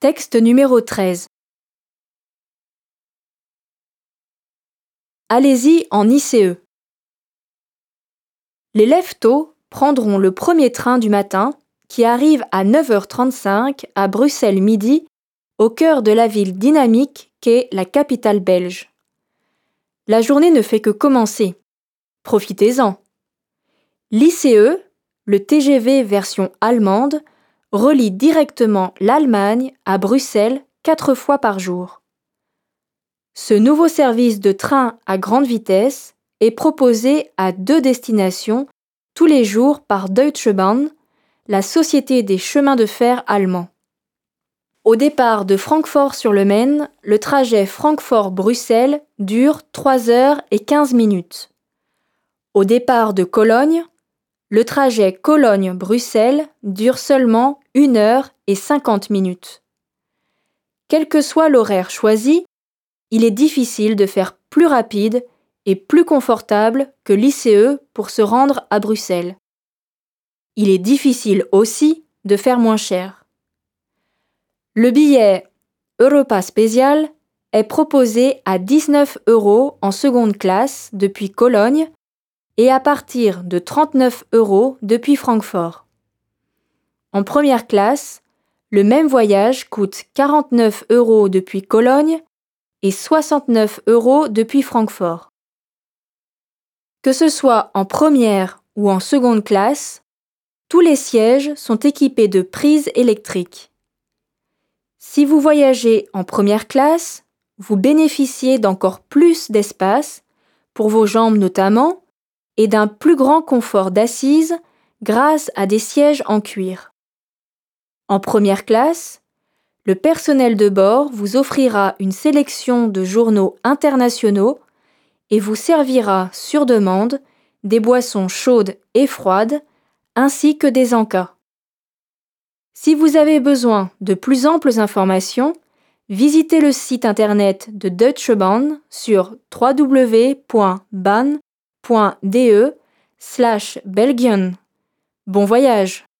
Texte numéro 13. Allez-y en ICE. Les lève-tôt prendront le premier train du matin qui arrive à 9h35 à Bruxelles midi, au cœur de la ville dynamique qu'est la capitale belge. La journée ne fait que commencer. Profitez-en. L'ICE, le TGV version allemande, relie directement l'Allemagne à Bruxelles 4 fois par jour. Ce nouveau service de train à grande vitesse est proposé à 2 destinations tous les jours par Deutsche Bahn, la société des chemins de fer allemands. Au départ de Francfort-sur-le-Main, le trajet Francfort-Bruxelles dure 3h15. Au départ de Cologne, le trajet Cologne-Bruxelles dure seulement 1h50. Quel que soit l'horaire choisi, il est difficile de faire plus rapide et plus confortable que l'ICE pour se rendre à Bruxelles. Il est difficile aussi de faire moins cher. Le billet Europa Special est proposé à 19 € en seconde classe depuis Cologne et à partir de 39 € depuis Francfort. En première classe, le même voyage coûte 49 € depuis Cologne et 69 € depuis Francfort. Que ce soit en première ou en seconde classe, tous les sièges sont équipés de prises électriques. Si vous voyagez en première classe, vous bénéficiez d'encore plus d'espace, pour vos jambes notamment, et d'un plus grand confort d'assise grâce à des sièges en cuir. En première classe, le personnel de bord vous offrira une sélection de journaux internationaux et vous servira sur demande des boissons chaudes et froides ainsi que des encas. Si vous avez besoin de plus amples informations, visitez le site internet de Deutsche Bahn sur www.bahn.de/Belgien. Bon voyage!